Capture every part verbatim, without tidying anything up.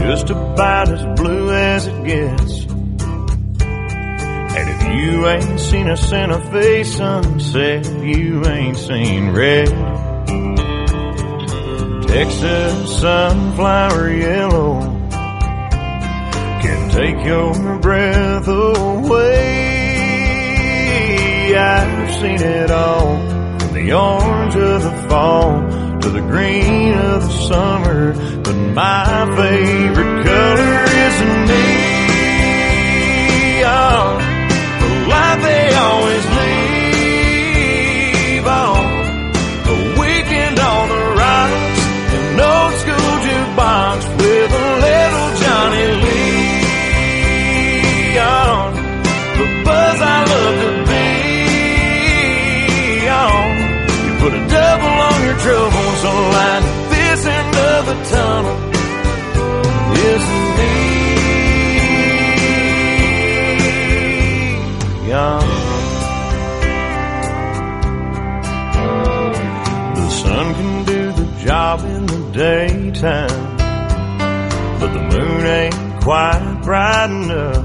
just about as blue as it gets. And if you ain't seen a Santa Fe sunset, you ain't seen red. Texas sunflower yellow can take your breath away. I've seen it all, from the orange of the fall to the green of the summer, but my favorite color is neon, the light they always leave on, the weekend on the rocks, an old school jukebox with a little Johnny Lee on, the buzz I love to be on. You put a double on your troubles, so light this end of the tunnel is neon. The sun can do the job in the daytime, but the moon ain't quite bright enough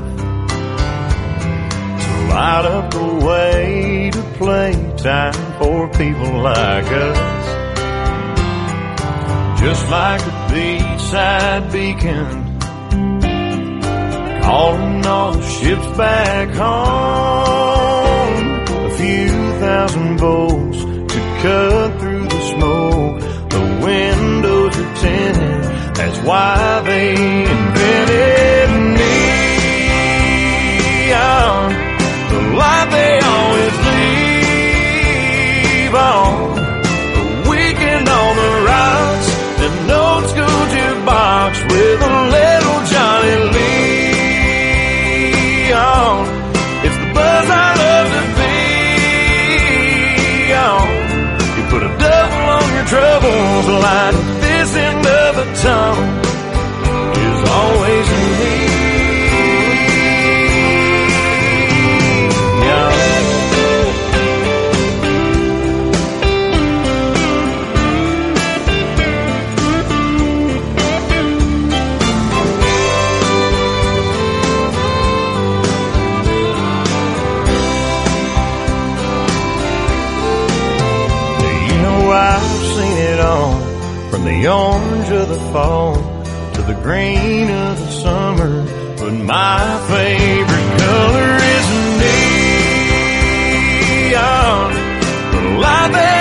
to light up the way to playtime for people like us. Just like a beachside beacon, calling all the ships back home. A few thousand volts to cut through the smoke. The windows are tinted, that's why they invented neon, the light they always leave on, the weekend on the rocks, an old school jukebox with a little Johnny Lee on. It's the buzz I love to be on. You put a double on your troubles, light this end of the tunnel is always in me. From the orange of the fall to the green of the summer, but my favorite color is neon, the light that